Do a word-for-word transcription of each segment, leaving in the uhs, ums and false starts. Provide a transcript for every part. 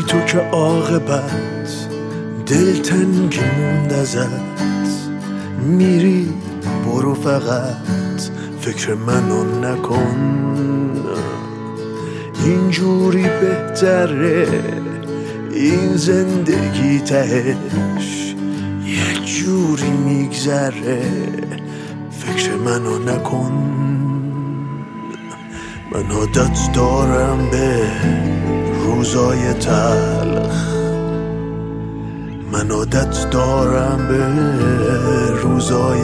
تو که عاقبت دلتنگی موند ازت، میری برو فقط فکر منو نکن، اینجوری بهتره این زندگی تهش یک جوری میگذره فکر منو نکن. من عادت دارم به روزای تلخ، من عادت دارم به روزای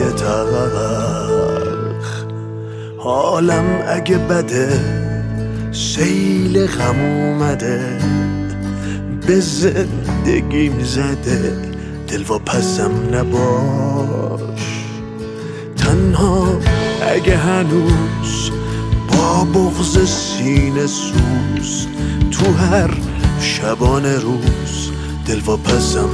تلخ، حالم اگه بده سیل غم اومده به زندگیم زده، دل و پسم نباش تنها اگه هنوز با بغض سینه سوز تو هر شبانه روز دل و پسم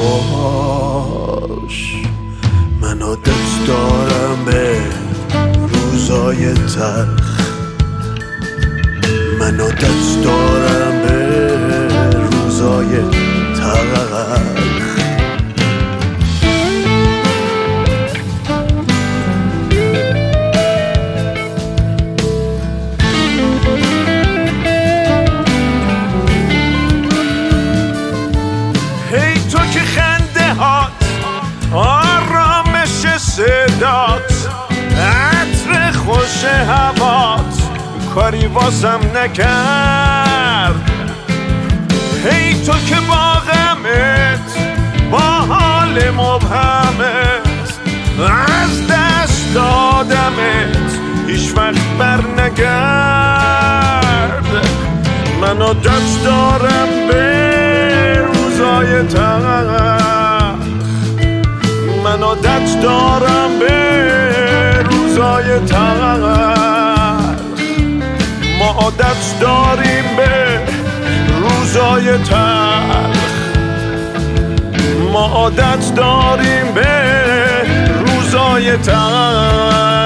نباش. من عادت دارم به روزای تلخ، من عادت دارم به روزای تلخ. هی تو که خنده هات آرامش صدات عطر خوش هوات کاری واسم نکرد، هی تو که با غمت با حال مبهمت از دست دادمت هیچ وقت بر نگرد. من عادت دارم به روزای تلخ، من عادت دارم به روزای تلخ، ما عادت داریم به روزای تلخ، ما عادت داریم به روزای تلخ.